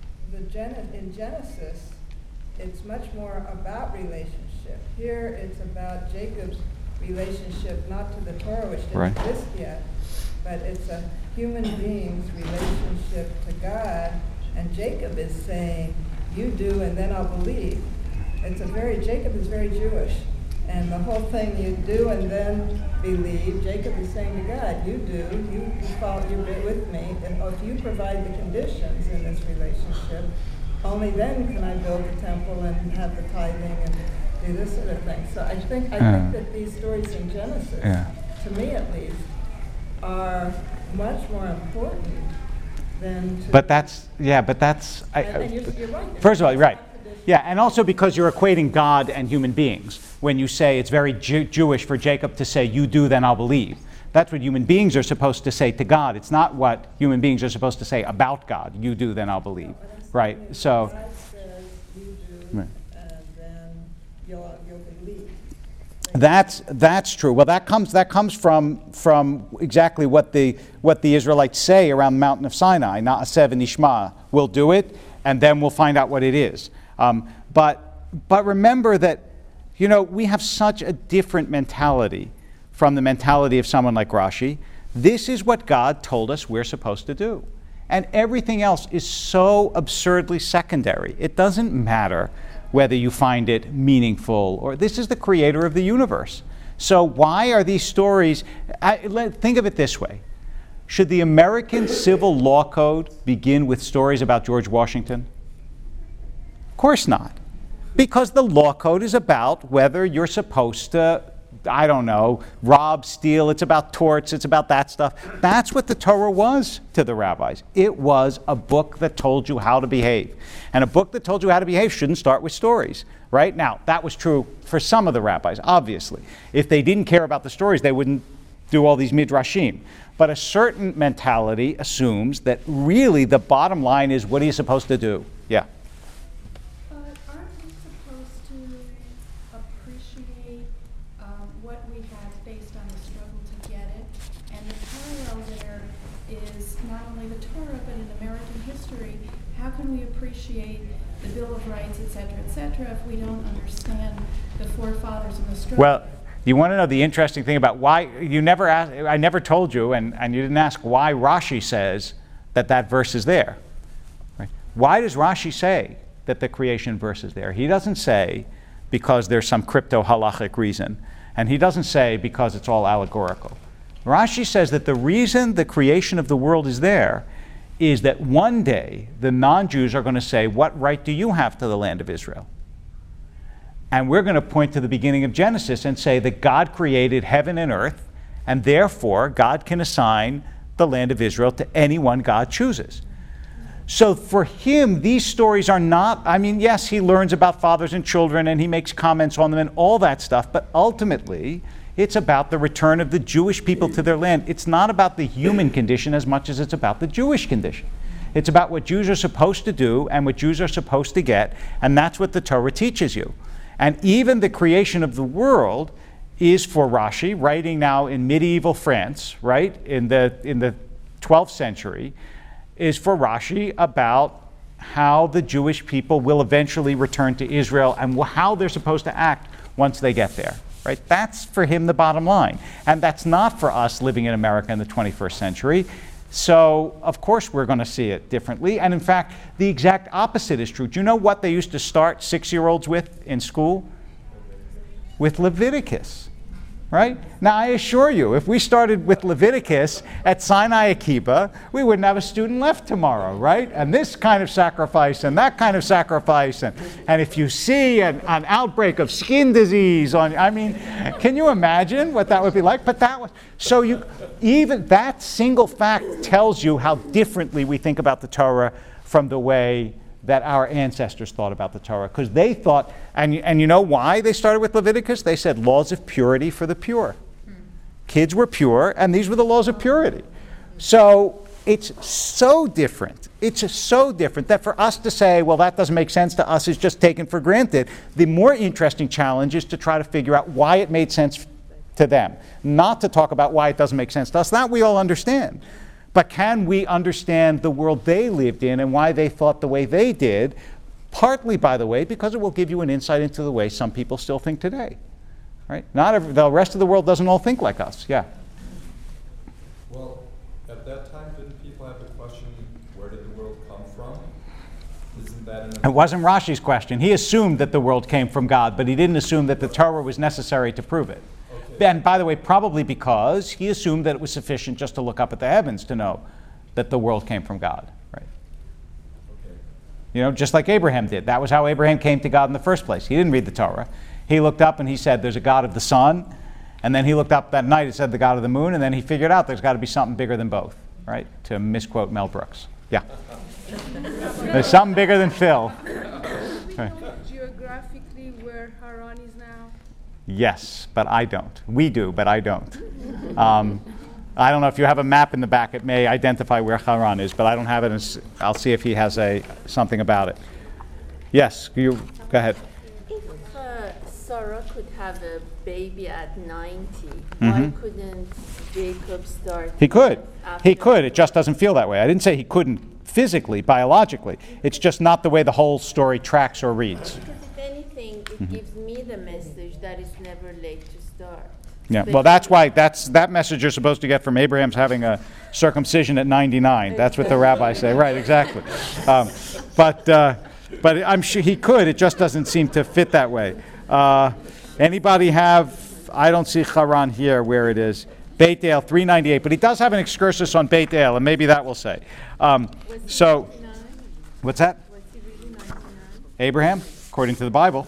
in Genesis, it's much more about relationship. Here, it's about Jacob's relationship, not to the Torah, which didn't exist yet, but it's a human being's relationship to God. And Jacob is saying, you do, and then I'll believe. Jacob is very Jewish. And the whole thing, you do and then believe, Jacob is saying to God, you do, you follow, you're with me, and if you provide the conditions in this relationship, only then can I build the temple and have the tithing and do this sort of thing. So I think that these stories in Genesis, to me at least, are much more important than to... But that's... and you're right. First of all, you're right. Yeah, and also because you're equating God and human beings. When you say it's very Jewish for Jacob to say, you do, then I'll believe. That's what human beings are supposed to say to God. It's not what human beings are supposed to say about God. You do, then I'll believe. Right? So... God says, you do, and then you'll believe. That's true. Well, that comes from exactly what the Israelites say around the mountain of Sinai. Na'aseh v'nishma. We'll do it, and then we'll find out what it is. But remember that, we have such a different mentality from the mentality of someone like Rashi. This is what God told us we're supposed to do. And everything else is so absurdly secondary. It doesn't matter whether you find it meaningful or this is the creator of the universe. So why are these stories... think of it this way. Should the American Civil Law Code begin with stories about George Washington? Of course not. Because the law code is about whether you're supposed to, rob, steal. It's about torts. It's about that stuff. That's what the Torah was to the rabbis. It was a book that told you how to behave. And a book that told you how to behave shouldn't start with stories, right? Now, that was true for some of the rabbis, obviously. If they didn't care about the stories, they wouldn't do all these midrashim. But a certain mentality assumes that really the bottom line is, what are you supposed to do? Yeah. The Bill of Rights, etc., if we don't understand the forefathers and the struggle. Well, you want to know the interesting thing about why you never asked, I never told you, and you didn't ask why Rashi says that verse is there. Right? Why does Rashi say that the creation verse is there? He doesn't say because there's some crypto-halachic reason, and he doesn't say because it's all allegorical. Rashi says that the reason the creation of the world is there is that one day the non-Jews are going to say, what right do you have to the land of Israel? And we're going to point to the beginning of Genesis and say that God created heaven and earth, and therefore God can assign the land of Israel to anyone God chooses. So for him, these stories are not, I mean, yes, he learns about fathers and children and he makes comments on them and all that stuff, but ultimately it's about the return of the Jewish people to their land. It's not about the human condition as much as it's about the Jewish condition. It's about what Jews are supposed to do and what Jews are supposed to get, and that's what the Torah teaches you. And even the creation of the world is, for Rashi, writing now in medieval France, right, in the 12th century, is for Rashi about how the Jewish people will eventually return to Israel and how they're supposed to act once they get there. Right? That's for him the bottom line. And that's not for us living in America in the 21st century. So, of course, we're going to see it differently. And in fact, the exact opposite is true. Do you know what they used to start 6-year-olds with in school? With Leviticus. Right? Now, I assure you, if we started with Leviticus at Sinai Akiba, we wouldn't have a student left tomorrow, right? And this kind of sacrifice and that kind of sacrifice. And if you see an outbreak of skin disease, can you imagine what that would be like? But that was, even that single fact tells you how differently we think about the Torah from the way that our ancestors thought about the Torah, because they thought, and you know why they started with Leviticus? They said laws of purity for the pure. Kids were pure, and these were the laws of purity. So it's so different. It's so different that for us to say, well, that doesn't make sense to us, is just taken for granted. The more interesting challenge is to try to figure out why it made sense to them, not to talk about why it doesn't make sense to us. That we all understand. But can we understand the world they lived in and why they thought the way they did? Partly, by the way, because it will give you an insight into the way some people still think today. Right? The rest of the world doesn't all think like us. Yeah. Well, at that time, didn't people have the question, where did the world come from? Isn't that It wasn't Rashi's question. He assumed that the world came from God, but he didn't assume that the Torah was necessary to prove it. And by the way, probably because he assumed that it was sufficient just to look up at the heavens to know that the world came from God, right? Okay. You know, just like Abraham did. That was how Abraham came to God in the first place. He didn't read the Torah. He looked up and he said, there's a God of the sun. And then he looked up that night and said, the God of the moon. And then he figured out there's got to be something bigger than both, right? To misquote Mel Brooks. Yeah. There's something bigger than Phil. Right. Geographically where Haran is now? Yes, but I don't. We do, but I don't. I don't know if you have a map in the back. It may identify where Haran is, but I don't have it. I'll see if he has something about it. Yes, go ahead. If Sarah could have a baby at 90, why couldn't Jacob start? He could. He could. It just doesn't feel that way. I didn't say he couldn't physically, biologically. It's just not the way the whole story tracks or reads. Because if anything, it gives me the message that it's never late to start. Yeah, well, that's why that message you're supposed to get from Abraham's having a circumcision at 99. That's what the rabbis say. Right, exactly. But I'm sure he could. It just doesn't seem to fit that way. Anybody have? I don't see Haran here where it is. Beit El 398, but he does have an excursus on Beit El, and maybe that will say. What's that? Was he really 99? Abraham, according to the Bible.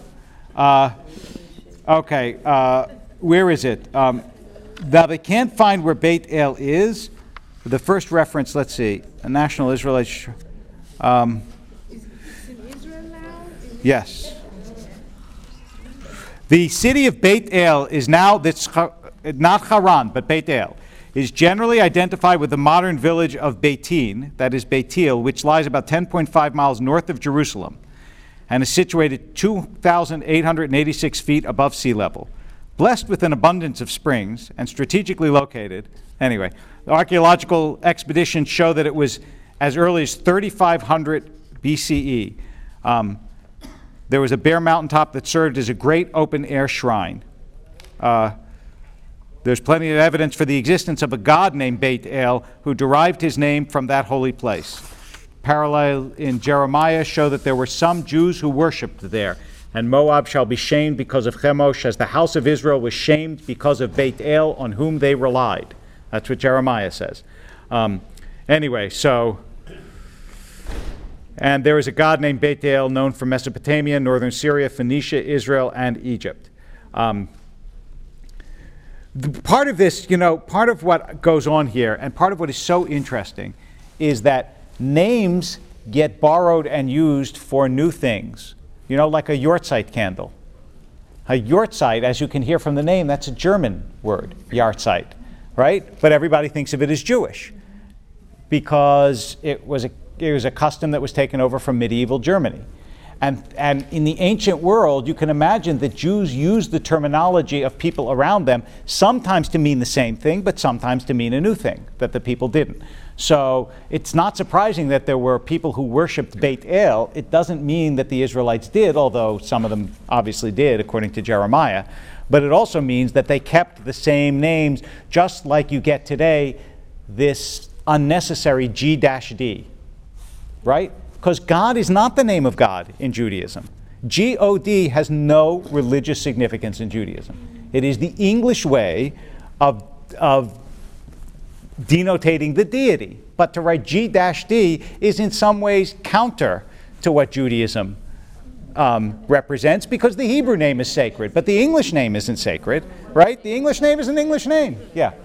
Okay, where is it? Now they can't find where Beit El is. The first reference, let's see, a national Israelite. Is in Israel now? Yes. The city of Beit El is now, not Haran, but Beit El, is generally identified with the modern village of Beitin, that is Beitil, which lies about 10.5 miles north of Jerusalem and is situated 2,886 feet above sea level. Blessed with an abundance of springs and strategically located. Anyway, the archaeological expeditions show that it was as early as 3,500 BCE. There was a bare mountaintop that served as a great open-air shrine. There's plenty of evidence for the existence of a god named Beit El who derived his name from that holy place. Parallel in Jeremiah show that there were some Jews who worshipped there, and Moab shall be shamed because of Chemosh, as the house of Israel was shamed because of Beit El on whom they relied. That's what Jeremiah says. Anyway, so And there is a god named Bethel, known from Mesopotamia, northern Syria, Phoenicia, Israel, and Egypt. Part of this, part of what goes on here, and part of what is so interesting, is that names get borrowed and used for new things. Like a Yortzeit candle. A Yortzeit, as you can hear from the name, that's a German word, Jahrzeit, right? But everybody thinks of it as Jewish because it was a custom that was taken over from medieval Germany. And in the ancient world, you can imagine that Jews used the terminology of people around them sometimes to mean the same thing, but sometimes to mean a new thing that the people didn't. So it's not surprising that there were people who worshipped Beit El. It doesn't mean that the Israelites did, although some of them obviously did, according to Jeremiah. But it also means that they kept the same names, just like you get today this unnecessary G-D, right? Because God is not the name of God in Judaism. G-O-D has no religious significance in Judaism. It is the English way of denotating the deity. But to write G-D is in some ways counter to what Judaism represents, because the Hebrew name is sacred, but the English name isn't sacred, right? The English name is an English name. Yeah.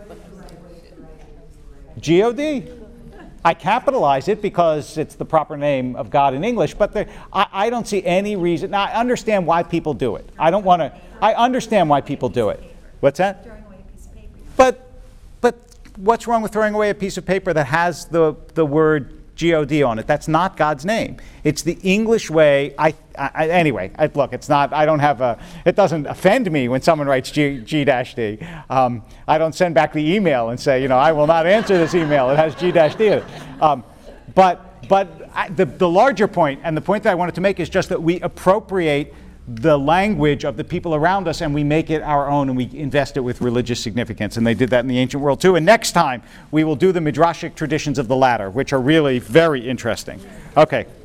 G-O-D. I capitalize it because it's the proper name of God in English, but I don't see any reason. Now, I understand why people do it. I understand why people do it. What's that? Throwing away a piece of paper. But what's wrong with throwing away a piece of paper that has the word G-O-D on it? That's not God's name. It's the English way. Anyway, look, it's not, I don't have it doesn't offend me when someone writes G-D. I don't send back the email and say, I will not answer this email. It has G-D in it. But the larger point, and the point that I wanted to make, is just that we appropriate the language of the people around us and we make it our own and we invest it with religious significance. And they did that in the ancient world too. And next time we will do the Midrashic traditions of the latter, which are really very interesting. Okay.